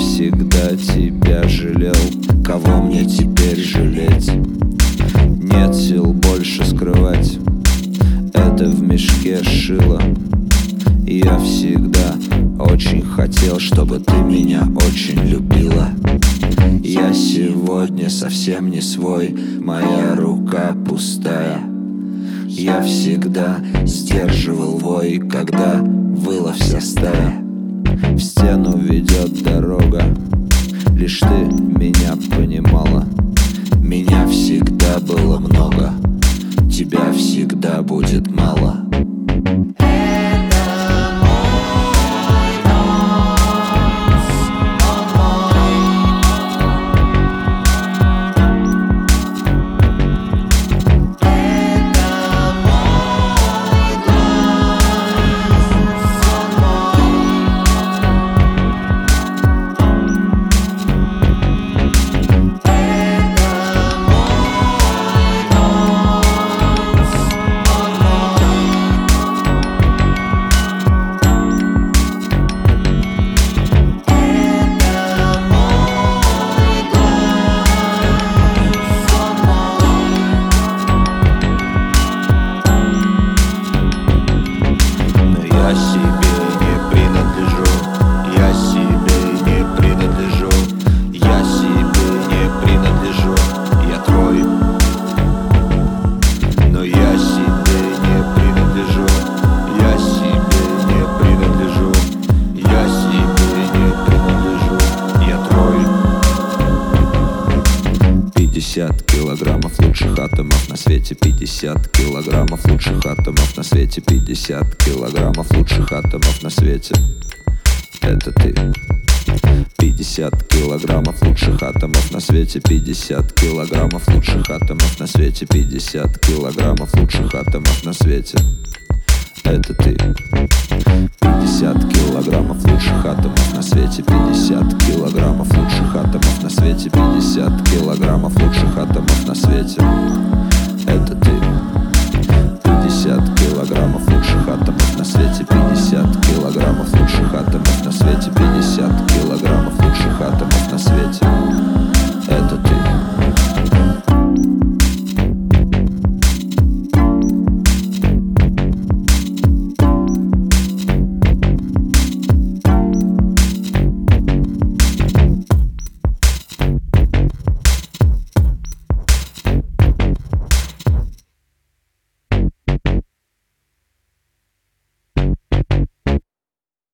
всегда тебя жалел. Кого мне теперь жалеть? Нет сил больше скрывать это в мешке шило. Я всегда очень хотел, чтобы ты меня очень любила. Я сегодня совсем не свой, моя рука пустая. Я всегда сдерживал вой, когда выла вся стая. В стену ведет дорога, лишь ты меня понимала. Меня всегда было много, тебя всегда будет мало. Я себе не принадлежу, я себе не принадлежу, я себе не принадлежу, я твой. Но я себе не принадлежу, я себе не принадлежу, я себе не принадлежу, я твой. 50 килограммов лучших атомов на свете, 50 килограммов лучших атомов на свете, 50 килограммов лучших атомов на свете. Это ты. 50 килограммов лучших атомов на свете, 50 килограммов лучших атомов на свете, 50 килограммов лучших атомов на свете. Это ты. 50 килограммов лучших атомов на свете, 50 килограммов лучших атомов на свете, 50 килограммов лучших атомов на свете. Это ты. 50 килограммов лучших атомов на свете, 50 килограммов лучших атомов